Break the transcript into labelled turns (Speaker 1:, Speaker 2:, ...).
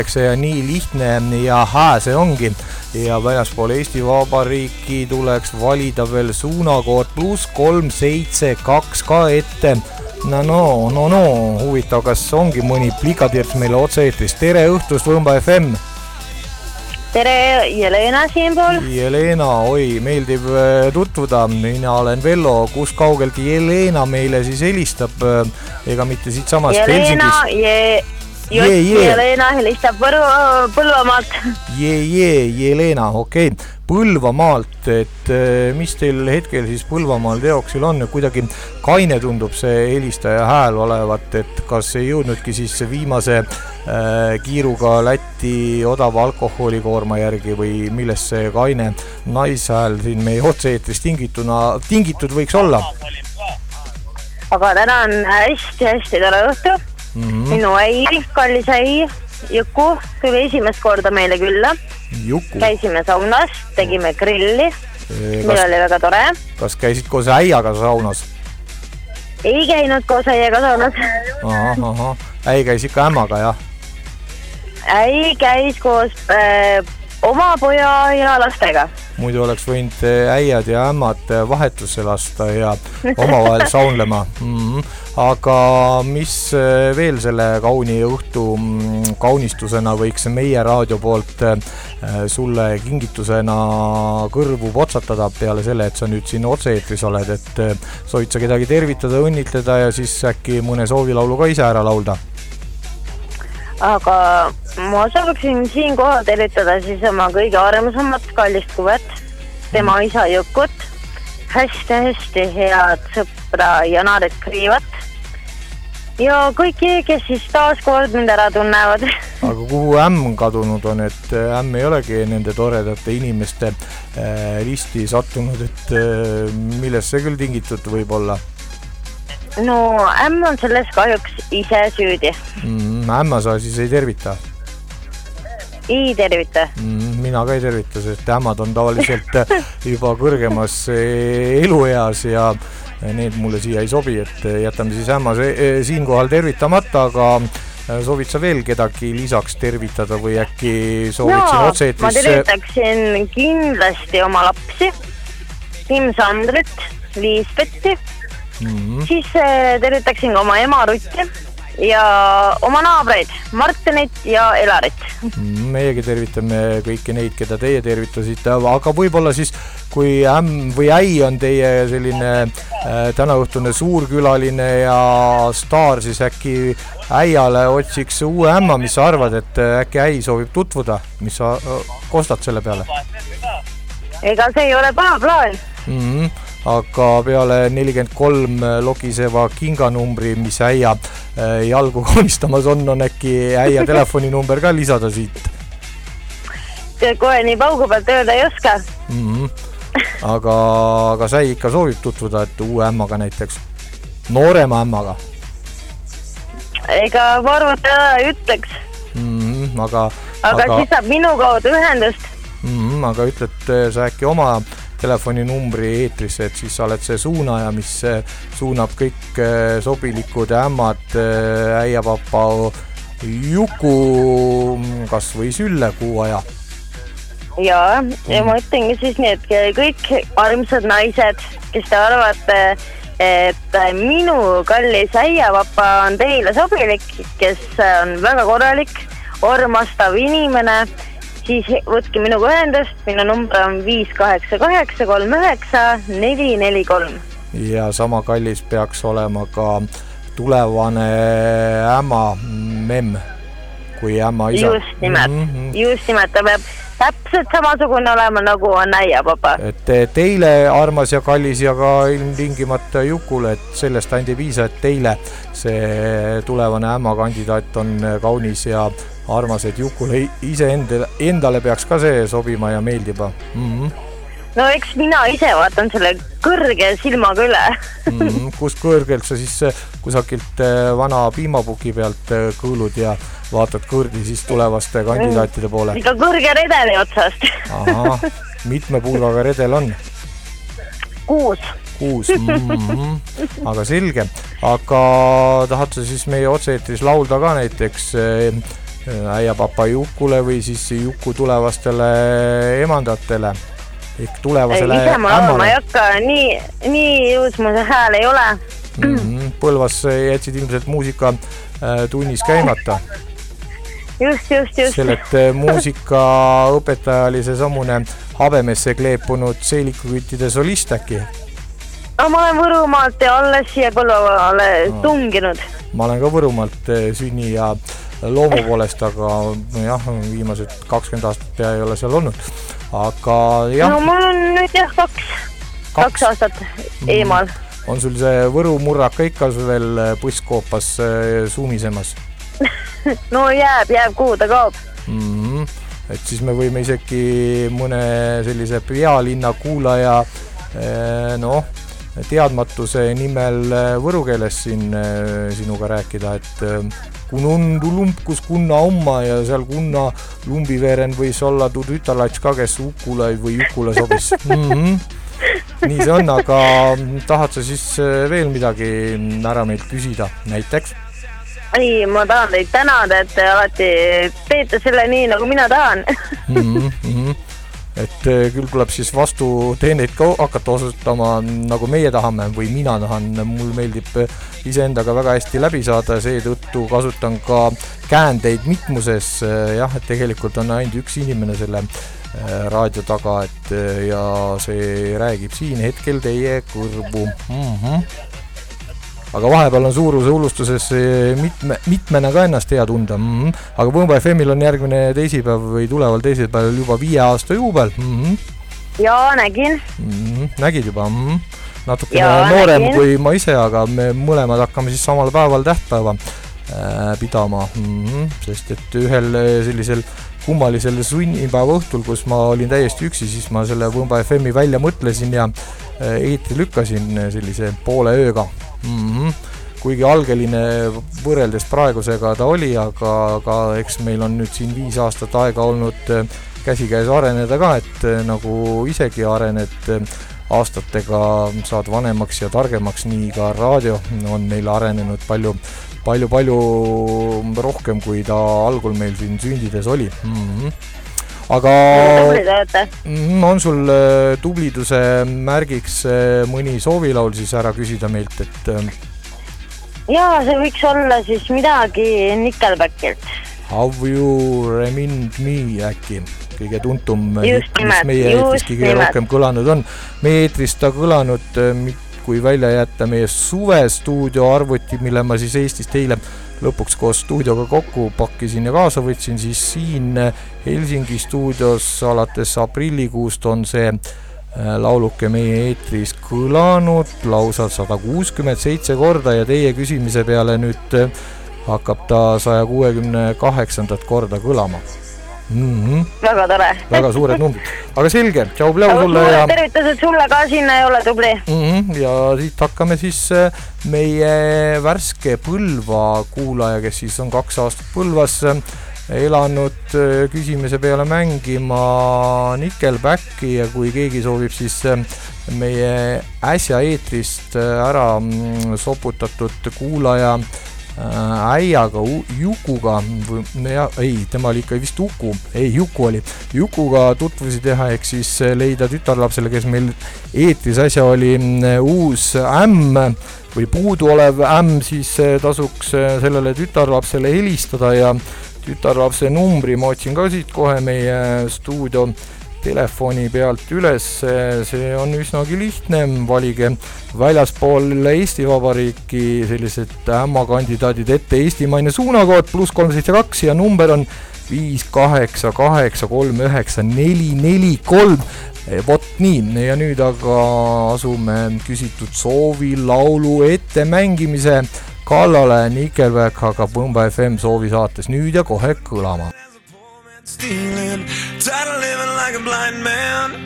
Speaker 1: ja nii lihtne ja hää see ongi ja väljaspool Eesti Vabariiki tuleks valida veel suunakood +372 ka ette. No, huvitav, kas ongi mõni plikatirts meile otse-eetris. Tere õhtust, Võmba FM!
Speaker 2: Tere, Jelena siinpool.
Speaker 1: Jelena, oi, meeldib tutvuda. Mina olen Vello. Kus kaugelt Jelena meile siis helistab? Ega mitte siit samast Helsingist?
Speaker 2: Jelena helistab Põlvamaalt.
Speaker 1: Jelena, okei. Põlvamaalt, et mis teil hetkel siis Põlvamaal teoksil on? Kuidagi kaine tundub see helistaja hääl olevat, et kas ei jõudnudki siis viimase kiiruga Läti odava alkoholikoorma järgi või millest see kaine naishääl siin meie otse-eetris tingitud võiks olla?
Speaker 2: Aga täna on hästi tore õhtu. Minu äi, kallis äi, Juku, tuli esimest korda meile külla. Käisime saunas, tegime grilli, meil oli väga tore.
Speaker 1: Kas käisid koos äiaga saunas?
Speaker 2: Ei käinud koos äiaga saunas.
Speaker 1: Äi käis ikka ämmaga, jah?
Speaker 2: Äi käis koos oma poja ja lastega.
Speaker 1: Muidu oleks võinud äiad ja ämmad vahetusse lasta ja omavahel saunlema. Aga mis veel selle kauni õhtu kaunistusena võiks meie raadio poolt sulle kingitusena kõrvu potsatada peale selle, et sa nüüd siin otse-eetris oled, et soovid sa kedagi tervitada, õnnitleda ja siis äkki mõne soovilaulu ka ise ära laulda?
Speaker 2: Aga ma sooviksin siin kohal tervitada siis oma kõige armsamat kallist kuvet, tema isa Jukut, hästi head sõpra Janaret Kriivat ja kõiki, kes siis taas kord mind ära tunnevad.
Speaker 1: Aga kuhu ämm kadunud on, et ämm ei olegi nende toredate inimeste listi sattunud, et millest see küll tingitud võib olla?
Speaker 2: No, ämm on selles kahjuks ise süüdi.
Speaker 1: Ämma sa siis ei tervita?
Speaker 2: Ei tervita.
Speaker 1: Mina ka ei tervita, sest ämmad on tavaliselt juba kõrgemas elueas ja need mulle siia ei sobi, et jätame siis ämma siinkohal tervitamata, aga soovid sa veel kedagi lisaks tervitada või äkki soovid siin otse-eetris?
Speaker 2: Ma tervitaksin kindlasti oma lapsi, Tim Sandrit, Liisbetti. Siis tervitaksin ka oma ema Rutti ja oma naabreid Martinit ja Elarit.
Speaker 1: Meiegi tervitame kõiki neid, keda teie tervitasite, aga võib-olla siis, kui ämm või äi on teie selline tänaõhtune suurkülaline ja staar, siis äkki äiale otsiks uue ämma, mis sa arvad, et äkki äi soovib tutvuda, mis sa kostad selle peale?
Speaker 2: Ega see ei ole paha plaan.
Speaker 1: Aga peale 43 logiseva kinganumbri, mis äia jalgu kaunistamas on äkki äia telefoninumber ka lisada siit?
Speaker 2: Kohe nii paugu pealt öelda ei oska.
Speaker 1: Aga sa ikka soovib tutvuda, et uue ämmaga näiteks? Noorema ämmaga?
Speaker 2: Ega ma arvan, et ei ütleks. Aga siis saab minu kaudu ühendust.
Speaker 1: Aga ütled sa äkki oma telefoninumbri eetrisse, et siis sa oled see suunaja, mis suunab kõik sobilikud ämmad äiapapa Juku kas või Sülle kuu aja. Ja
Speaker 2: ma ütlengi siis nii, et kõik armsad naised, kes te arvate, et minu kallis äiapapa on teile sobilik, kes on väga korralik, armastav inimene, siis võtke minuga ühendust, minu number on 588 39 443.
Speaker 1: Ja sama kallis peaks olema ka tulevane ämma memm, kui ämma isa.
Speaker 2: Just nimelt, ta peab täpselt samasugune olema, nagu on äiapapa.
Speaker 1: Et teile armas ja kallis ja ka ilmtingimata Jukule, et sellest ainult ei piisa, et teile see tulevane ämma kandidaat on kaunis ja armas, et Jukule ise endale peaks ka see sobima ja meeldiba.
Speaker 2: No eks mina ise vaatan selle kõrge silmaga üle.
Speaker 1: Kust kõrgelt sa siis kusakilt vana piimapuki pealt kõõlud ja vaatad kõrdi siis tulevaste kandidaatide poole?
Speaker 2: Ikka kõrge redeli otsast.
Speaker 1: Mitme pulgaga redel on?
Speaker 2: 6.
Speaker 1: Aga selge. Aga tahad sa siis meie otse-eetris laulda ka näiteks äiapapa Jukule või siis Juku tulevastele emandatele ehk tulevasele
Speaker 2: ise ma laulma
Speaker 1: ämmale.
Speaker 2: ei hakka, nii jõus mu see hääl ei ole.
Speaker 1: Põlvas jätsid ilmselt muusika tunnis käimata.
Speaker 2: Just.
Speaker 1: Selle, et muusikaõpetaja oli see samune habemesse kleepunud seelikuküttide solist äkki.
Speaker 2: Ma olen Võrumaalt ja alles siia Põlvale tunginud.
Speaker 1: Ma olen ka Võrumaalt sünni ja loomu poolest, aga jah, viimased 20 aastat pea ei ole seal olnud. Aga jah.
Speaker 2: No mul on nüüd jah 2 aastat eemal.
Speaker 1: On sul see Võru murraka ikka veel põsskoopas suumisemas?
Speaker 2: No jääb kuhu ta kaob.
Speaker 1: Et siis me võime isegi mõne sellise pealinna kuulaja teadmatuse nimel võru keeles siin sinuga rääkida, et kun on lumpkus kunna omma ja seal kunna lumbiveeren võis olla tuu tütarlats ka, kes Ukule või Jukule sobis. Nii see on, aga tahad sa siis veel midagi ära meilt küsida näiteks?
Speaker 2: Ei, ma tahan teid tänada, et te alati teete selle nii, nagu mina tahan.
Speaker 1: Et küll tuleb siis vastu teeneid ka hakata osutama, nagu meie tahame või mina tahan. Mul meeldib iseendaga väga hästi läbi saada, seetõttu kasutan ka käändeid mitmuses. Jah, et tegelikult on ainult üks inimene selle raadio taga, et ja see räägib siin hetkel teie kõrvu. Aga vahepeal on suuruse ulustuses mitmena ka ennast hea tunda. Aga Võmba FM-il on järgmine teisipäev või tuleval teisipäeval juba 5 aasta juubel.
Speaker 2: Ja nägin.
Speaker 1: Nägid juba. Natukene noorem kui ma ise, aga me mõlemad hakkame siis samal päeval tähtpäeva pidama. Sest et ühel sellisel kummalisel sunnipäeva õhtul, kus ma olin täiesti üksi, siis ma selle Võmba FM-i välja mõtlesin ja eetri lükkasin sellise poole ööga. Kuigi algeline võrreldes praegusega ta oli, aga eks meil on nüüd siin 5 aastat aega olnud käsikäes areneda ka, et nagu isegi arened aastatega, saad vanemaks ja targemaks, nii ka raadio on meil arenenud palju rohkem, kui ta algul meil siin sündides oli. Aga on sul tubliduse märgiks mõni soovilaul siis ära küsida meilt, et
Speaker 2: jaa, see võiks olla siis midagi Nickelbackilt.
Speaker 1: How you remind me äkki kõige tuntum, mis meie eetris kõige rohkem kõlanud on. Meie eetris ta kõlanud, kui välja jätta meie suvestuudio arvuti, mille ma siis Eestist eile lõpuks koos stuudioga kokku pakkisin ja kaasa võtsin, siis siin Helsingi stuudios alates aprillikuust on see lauluke meie eetris kõlanud lausa 167 korda ja teie küsimise peale nüüd hakkab ta 168. korda kõlama.
Speaker 2: Väga tore.
Speaker 1: Väga suured numbrid. Aga selge, tšau Pleu sulle
Speaker 2: ja tervitused sulle ka sinna, ei ole tubli.
Speaker 1: Ja siit hakkame siis meie värske Põlva kuulaja, kes siis on 2 aastat Põlvas elanud, küsimise peale mängima Nickelbacki ja kui keegi soovib siis meie äsja eetrist ära soputatud kuulaja äiaga Jukuga, tema oli ikka vist Juku oli, Jukuga tutvusi teha, ehk siis leida tütarlapsele, kes meil eetris äsja oli uus ämm või puuduolev ämm, siis tasuks sellele tütarlapsele helistada ja tütarlapse numbri ma otsin ka siit kohe meie stuudio telefoni pealt üles, see on üsnagi lihtne, valige väljaspool Eesti Vabariiki sellised ämmakandidaadid ette eestimaine suunakood +372 ja number on 588394443. Vot nii, ja nüüd aga asume küsitud soovi laulu ette mängimise kallale. Nickelback hakkab Võmba FM soovi saates nüüd ja kohe kõlama.
Speaker 3: Stealing, tired of living like a blind man.